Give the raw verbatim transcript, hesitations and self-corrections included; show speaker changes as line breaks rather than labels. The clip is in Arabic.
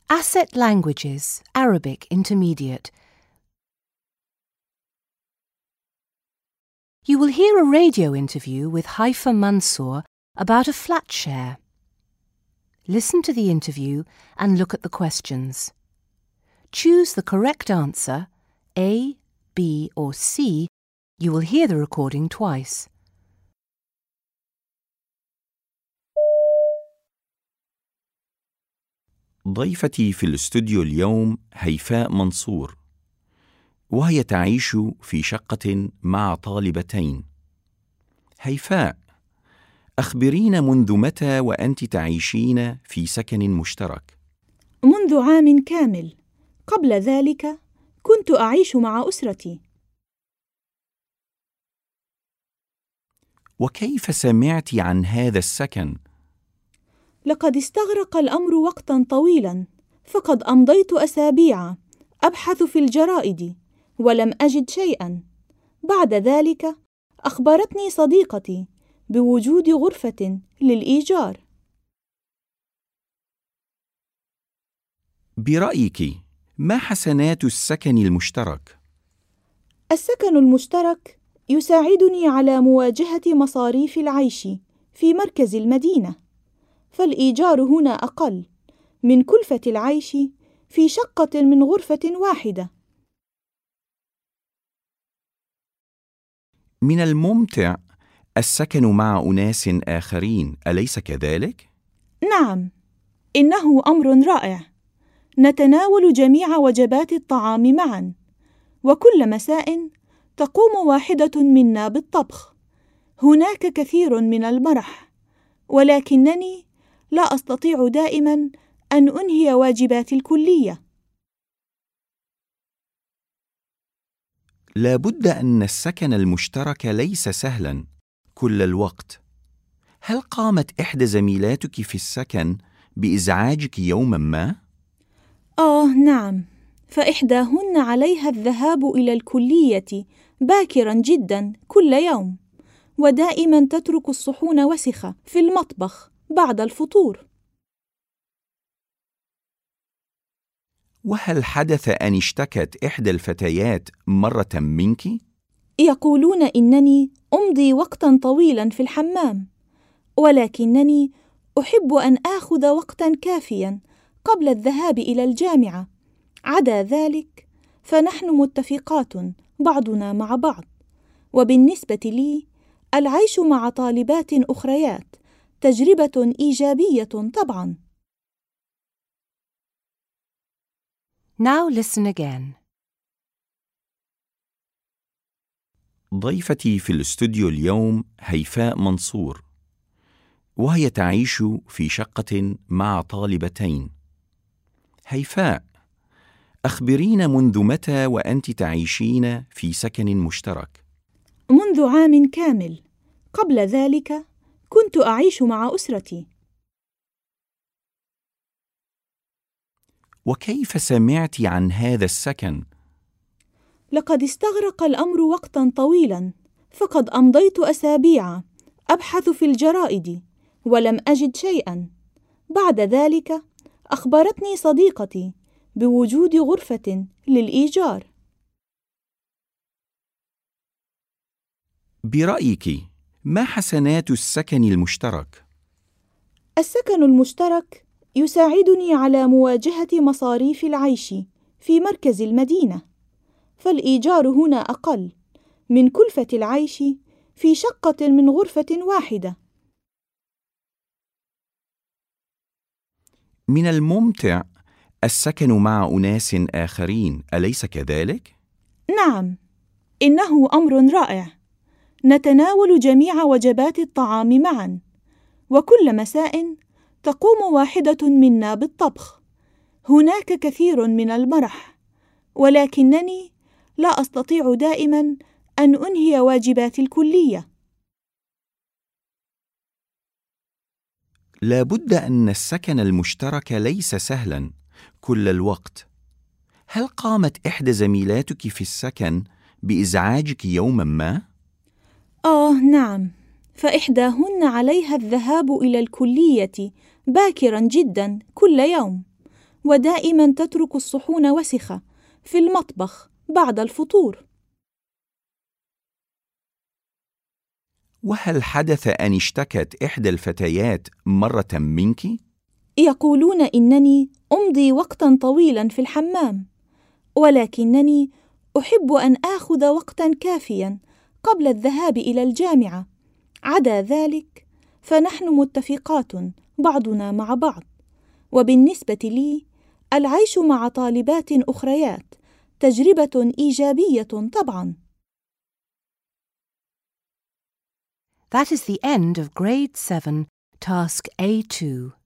Asset Languages, Arabic Intermediate. You will hear a radio interview with Haifa Mansour about a flat share. Listen to the interview and look at the questions. Choose the correct answer, A, B or C. You will hear the recording twice.
ضيفتي في الاستوديو اليوم هيفاء منصور، وهي تعيش في شقة مع طالبتين. هيفاء، أخبرينا منذ متى وأنت تعيشين في سكن مشترك؟
منذ عام كامل. قبل ذلك كنت أعيش مع أسرتي.
وكيف سمعت عن هذا السكن؟
لقد استغرق الأمر وقتاً طويلاً، فقد أمضيت أسابيع أبحث في الجرائد ولم أجد شيئاً. بعد ذلك أخبرتني صديقتي بوجود غرفة للإيجار.
برأيك ما حسنات السكن المشترك؟
السكن المشترك يساعدني على مواجهة مصاريف العيش في مركز المدينة، فالإيجار هنا أقل من كلفة العيش في شقة من غرفة واحدة.
من الممتع السكن مع أناس آخرين، أليس كذلك؟
نعم، إنه أمر رائع. نتناول جميع وجبات الطعام معاً، وكل مساء تقوم واحدة منا بالطبخ. هناك كثير من المرح، ولكنني لا أستطيع دائماً أن أنهي واجباتي الكلية.
لا بد أن السكن المشترك ليس سهلاً كل الوقت. هل قامت إحدى زميلاتك في السكن بإزعاجك يوماً ما؟
آه نعم، فإحداهن عليها الذهاب إلى الكلية باكراً جداً كل يوم، ودائماً تترك الصحون وسخة في المطبخ بعد الفطور.
وهل حدث أن اشتكت إحدى الفتيات مرة منك؟
يقولون إنني أمضي وقتاً طويلاً في الحمام، ولكنني أحب أن آخذ وقتاً كافياً قبل الذهاب إلى الجامعة. عدا ذلك فنحن متفقات بعضنا مع بعض، وبالنسبة لي العيش مع طالبات أخريات تجربة إيجابية طبعاً.
Now listen again.
ضيفتي في الاستوديو اليوم هيفاء منصور، وهي تعيش في شقة مع طالبتين. هيفاء، أخبرينا منذ متى وأنت تعيشين في سكن مشترك؟
منذ عام كامل. قبل ذلك كنت أعيش مع أسرتي.
وكيف سمعت عن هذا السكن؟
لقد استغرق الأمر وقتاً طويلاً، فقد أمضيت أسابيع أبحث في الجرائد ولم أجد شيئاً. بعد ذلك أخبرتني صديقتي بوجود غرفة للإيجار.
برأيك ما حسنات السكن المشترك؟
السكن المشترك يساعدني على مواجهة مصاريف العيش في مركز المدينة، فالإيجار هنا أقل من كلفة العيش في شقة من غرفة واحدة.
من الممتع السكن مع أناس آخرين، أليس كذلك؟
نعم، إنه أمر رائع. نتناول جميع وجبات الطعام معاً، وكل مساء تقوم واحدة منا بالطبخ. هناك كثير من المرح، ولكنني لا أستطيع دائماً أن أنهي واجباتي الكلية.
لا بد أن السكن المشترك ليس سهلاً كل الوقت. هل قامت إحدى زميلاتك في السكن بإزعاجك يوماً ما؟
آه نعم، فإحداهن عليها الذهاب إلى الكلية باكراً جداً كل يوم، ودائما تترك الصحون وسخة في المطبخ بعد الفطور.
وهل حدث أن اشتكت إحدى الفتيات مرة منك؟
يقولون إنني أمضي وقتا طويلا في الحمام، ولكنني أحب أن آخذ وقتا كافيا قبل الذهاب إلى الجامعة. عدا ذلك فنحن متفقات بعضنا مع بعض، وبالنسبة لي العيش مع طالبات أخريات تجربة إيجابية طبعا.
That is the end of Grade seven, Task A two.